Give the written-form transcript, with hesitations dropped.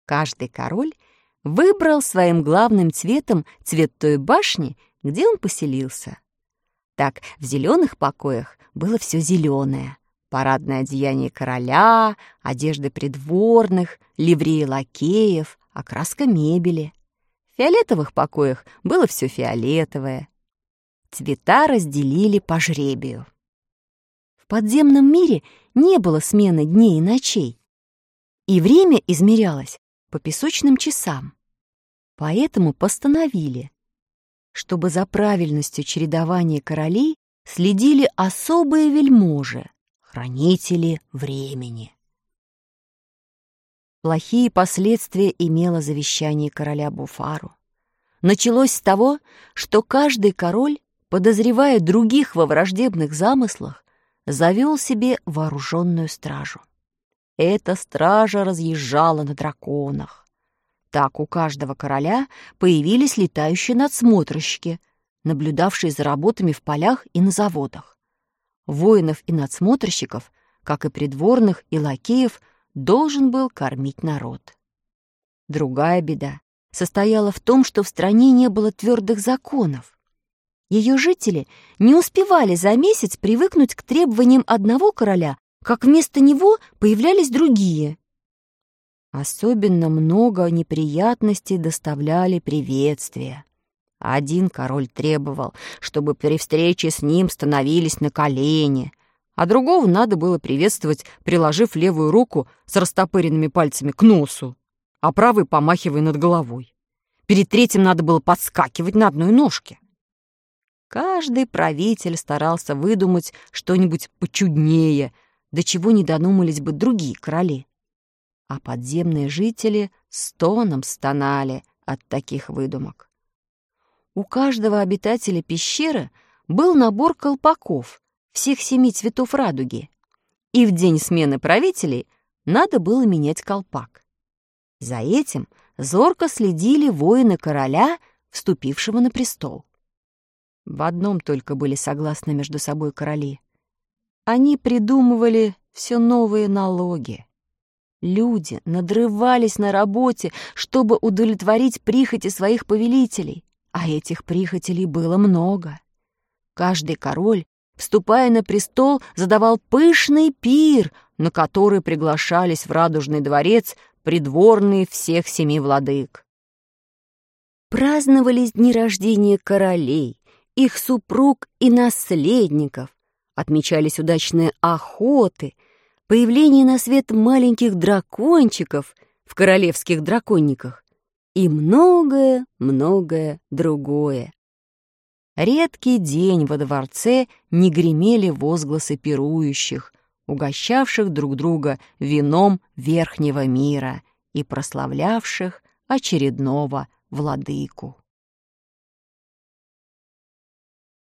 Каждый король выбрал своим главным цветом цвет той башни, где он поселился. Так, в зеленых покоях было все зеленое: парадное одеяние короля, одежды придворных, ливреи лакеев, окраска мебели. В фиолетовых покоях было все фиолетовое. Цвета разделили по жребию. В подземном мире не было смены дней и ночей, и время измерялось по песочным часам. Поэтому постановили, чтобы за правильностью чередования королей следили особые вельможи, хранители времени. Плохие последствия имело завещание короля Буфару. Началось с того, что каждый король, подозревая других во враждебных замыслах, завел себе вооруженную стражу. Эта стража разъезжала на драконах. Так у каждого короля появились летающие надсмотрщики, наблюдавшие за работами в полях и на заводах. Воинов и надсмотрщиков, как и придворных и лакеев, должен был кормить народ. Другая беда состояла в том, что в стране не было твердых законов. Ее жители не успевали за месяц привыкнуть к требованиям одного короля, как вместо него появлялись другие. Особенно много неприятностей доставляли приветствия. Один король требовал, чтобы при встрече с ним становились на колени, а другого надо было приветствовать, приложив левую руку с растопыренными пальцами к носу, а правой помахивая над головой. Перед третьим надо было подскакивать на одной ножке. Каждый правитель старался выдумать что-нибудь почуднее, до чего не додумались бы другие короли. А подземные жители стоном стонали от таких выдумок. У каждого обитателя пещеры был набор колпаков всех 7 цветов радуги, и в день смены правителей надо было менять колпак. За этим зорко следили воины короля, вступившего на престол. В одном только были согласны между собой короли. Они придумывали все новые налоги. Люди надрывались на работе, чтобы удовлетворить прихоти своих повелителей, а этих прихотей было много. Каждый король, вступая на престол, задавал пышный пир, на который приглашались в Радужный дворец придворные всех 7 владык. Праздновались дни рождения королей, их супруг и наследников, отмечались удачные охоты, появление на свет маленьких дракончиков в королевских драконниках и многое-многое другое. Редкий день во дворце не гремели возгласы пирующих, угощавших друг друга вином верхнего мира и прославлявших очередного владыку.